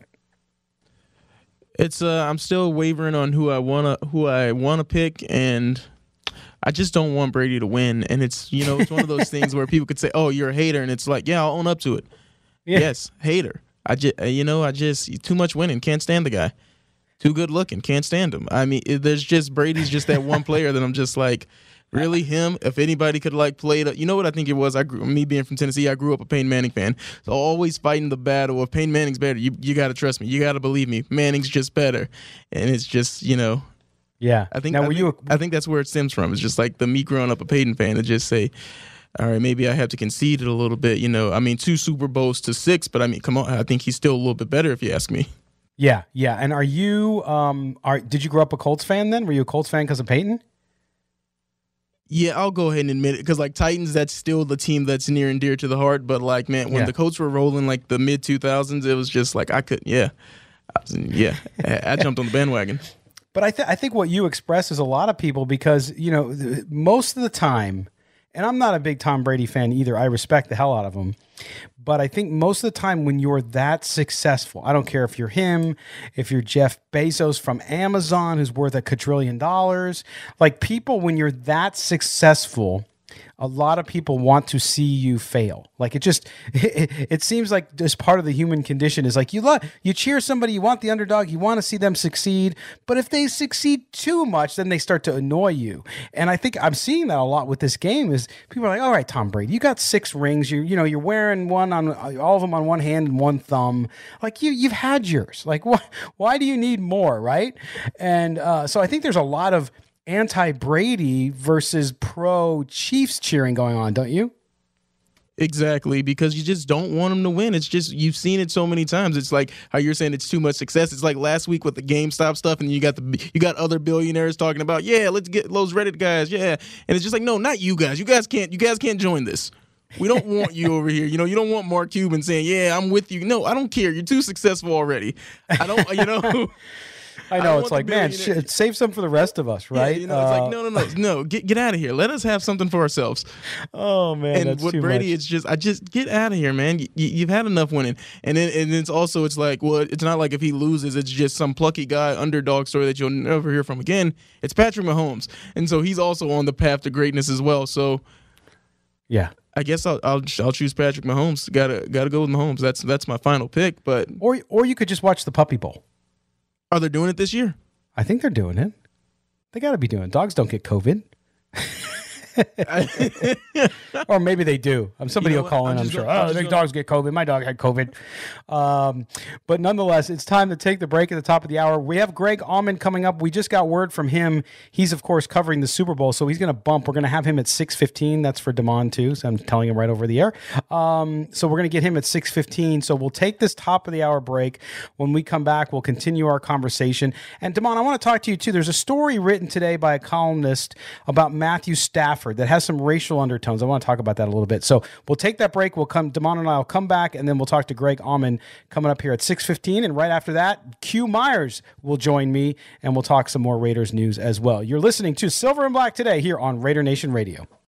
It's uh, I'm still wavering on who I wanna who I wanna pick, and I just don't want Brady to win. And it's you know it's one of those things where people could say, "Oh, you're a hater," and it's like, yeah, I'll own up to it. Yeah. Yes, hater. I just you know I just too much winning, can't stand the guy. Too good looking, can't stand him. I mean, there's just Brady's just that one player that I'm just like, really him? If anybody could like play the, you know what I think it was? I grew, me being from Tennessee, I grew up a Peyton Manning fan, so always fighting the battle of Peyton Manning's better. You you got to trust me. You got to believe me. Manning's just better, and it's just you know. Yeah, I think now, I, were think, you a- I think that's where it stems from. It's just like the me growing up a Peyton fan to just say, all right, maybe I have to concede it a little bit. You know, I mean, two Super Bowls to six, but I mean, come on, I think he's still a little bit better if you ask me. Yeah, yeah. And are you? Um, are did you grow up a Colts fan then? Were you a Colts fan because of Peyton? Yeah, I'll go ahead and admit it because like Titans, that's still the team that's near and dear to the heart. But like, man, when Yeah. the Colts were rolling like the mid two thousands, it was just like I could, yeah, I was, yeah, I, I jumped on the bandwagon. But I, th- I think what you express is a lot of people because, you know, th- most of the time, and I'm not a big Tom Brady fan either. I respect the hell out of him. But I think most of the time when you're that successful, I don't care if you're him, if you're Jeff Bezos from Amazon, who's worth a quadrillion dollars, like people, when you're that successful, a lot of people want to see you fail. Like it just, it, it seems like just part of the human condition is like you love, you cheer somebody, you want the underdog, you want to see them succeed. But if they succeed too much, then they start to annoy you. And I think I'm seeing that a lot with this game is people are like, all right, Tom Brady, you got six rings. You, you know, you're wearing one on all of them on one hand and one thumb. Like you, you've had yours. Like why, why do you need more? Right. And uh, so I think there's a lot of anti-Brady versus pro-Chiefs cheering going on, don't you? Exactly, because you just don't want them to win. It's just, you've seen it so many times. It's like how you're saying it's too much success. It's like last week with the GameStop stuff, and you got the you got other billionaires talking about, yeah, let's get those Reddit guys, yeah. And it's just like, no, not you guys. You guys can't. You guys can't join this. We don't want you over here. You know, you don't want Mark Cuban saying, yeah, I'm with you. No, I don't care. You're too successful already. I don't, you know. I know, I it's like, man, sh- save some for the rest of us, right? Yeah, you know, it's uh, like, no, no, no, no, get get out of here. Let us have something for ourselves. Oh man, and that's with too Brady, much. it's just, I just get out of here, man. You, you've had enough winning, and then and it's also, it's like, well, it's not like if he loses, it's just some plucky guy underdog story that you'll never hear from again. It's Patrick Mahomes, and so he's also on the path to greatness as well. So, yeah. I guess I'll I'll, I'll choose Patrick Mahomes. Gotta gotta go with Mahomes. That's that's my final pick. But or or you could just watch the Puppy Bowl. Are they doing it this year? I think they're doing it. They got to be doing it. Dogs don't get COVID. Or maybe they do. Um, somebody You know will call what? in, I'm I'm just sure. gonna- I'm Oh, I just think gonna- dogs get COVID. My dog had COVID. Um, but nonetheless, it's time to take the break at the top of the hour. We have Greg Auman coming up. We just got word from him. He's, of course, covering the Super Bowl, so he's going to bump. We're going to have him at six fifteen. That's for Damon, too, so I'm telling him right over the air. Um, so we're going to get him at six fifteen. So we'll take this top of the hour break. When we come back, we'll continue our conversation. And Damon, I want to talk to you, too. There's a story written today by a columnist about Matthew Stafford. Stafford that has some racial undertones. I want to talk about that a little bit. So we'll take that break. We'll come, Damon and I will come back, and then we'll talk to Greg Auman coming up here at six fifteen. And right after that, Q Myers will join me, and we'll talk some more Raiders news as well. You're listening to Silver and Black Today here on Raider Nation Radio.